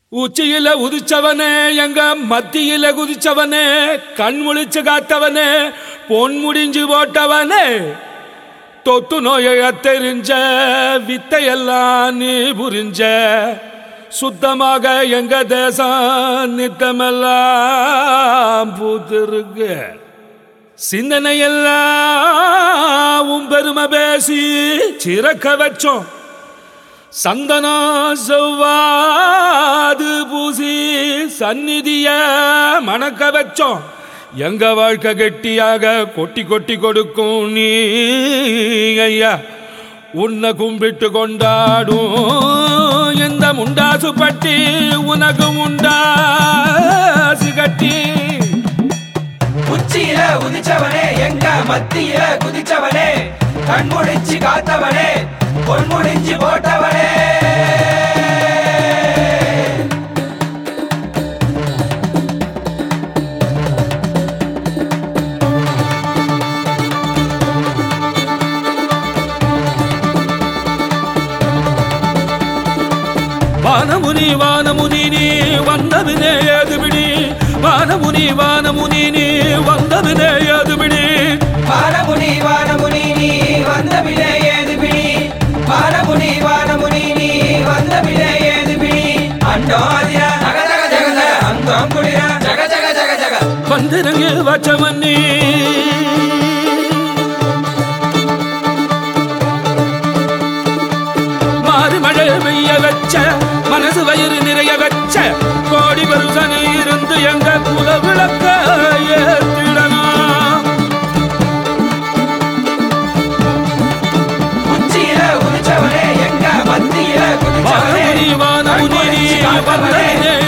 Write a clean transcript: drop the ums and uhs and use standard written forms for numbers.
உச்சியில உதிச்சவனே எங்க மத்தியில குதிச்சவனே கண் முழிச்சு காத்தவனே பொன் முடிஞ்சு போட்டவனே தொத்து நோயை தெரிஞ்ச வித்தையெல்லாம் நீ புரிஞ்ச சுத்தமாக எங்க தேசம் நித்தமெல்லாம் பூத்திருக்கு சிந்தனையெல்லாம் உன் பெருமை பேசி சிறக்க வச்சோம் சந்தனா செவ்வாது பூசி சந்நிதிய மணக்க வச்சோம் எங்க வாழ்க்கை கெட்டியாக கொட்டி கொட்டி கொடுக்கும் நீ ஐயா உன்னை கும்பிட்டு கொண்டாடும் இந்த முண்டாசு பட்டி உனக்கு முண்டாசு கட்டி உச்சியில உதிச்சவனே எங்க மத்தியில குதிச்சவனே கண் முடிச்சு காத்தவனே பொன் முடிஞ்சு போட்டவனே வானமுனி வானமுனி நீ வந்தவினே ஏதுபிடி வானமுனி வானமுனி நீ வந்தவினே ஏதுபிடி வானமுனி வானமுனி நீ வந்தவினே ஏதுபிடி வானமுனி வானமுனி நீ வந்தவினே ஏதுபிடி அண்டோதிர ஜக ஜக ஜக அங்கம் குளிர ஜக ஜக ஜக ஜக வந்திரங்கு வச்சவன்னி மாறு மழை பெய்ய வச்ச மனசு வயிறு நிறைய வச்ச கோடி வருஷனு இருந்து எங்க குல விளக்க ஏத்திடணும் உச்சியில உதிச்சவனே எங்க மத்தியில குதிச்சவனே வானமுனி வானமுனி நீ வந்தவினே